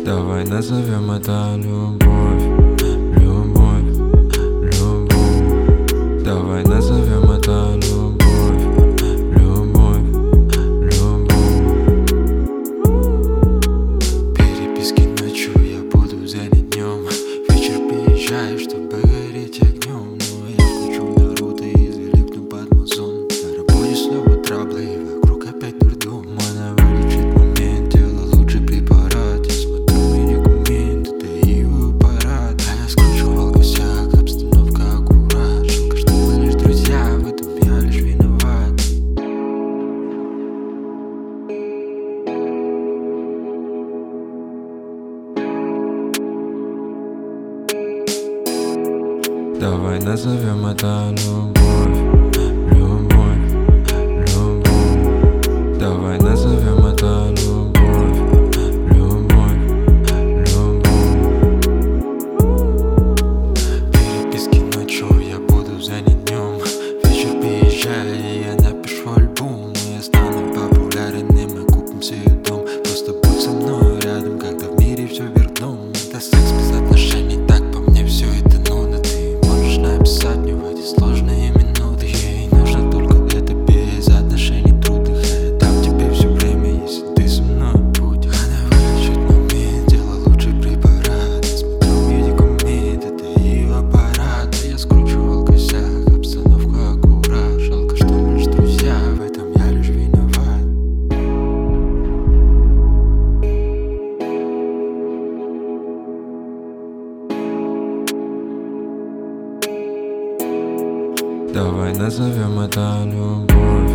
Давай назовем это любовь, любовь, любовь. Давай назовем это любовь, любовь, любовь. Переписки ночью я буду занят днем. Вечер приезжаю, чтобы гореть огнем. Но я включу Наруто и залипну под музон. На работе снова траблы, и вокруг опять дурдом. Она вылечит момент, дело лучший препарат. Я смотрю медикаменты, да и его аппарат. А я скручивал косяк, обстановка аккурат. Жалко, что мы лишь друзья, в этом я лишь виноват. Давай назовем это любовь, любовь, любовь. Давай назовем это любовь, любовь, любовь. Переписки ночью я буду занят днем. Вечер приезжай, и я напишу альбом. Но я стану популярен, и мы купим себе дом. Просто будь со мной рядом, когда в мире все вверх дном. Это секс без отношений, так по мне все это нудно. Ты можешь написать мне в эти сложные минуты. Ей нужно только это без отношений трудных. Я дам тебе все время, если ты со мной будешь. Она вылечит момент, дело лучший препарат. Я смотрю медикаменты, да и аппарат. Я скручивал косяк, обстановка аккурат. Жалко, что мы лишь друзья, в этом я лишь виноват. Давай назовем это любовь.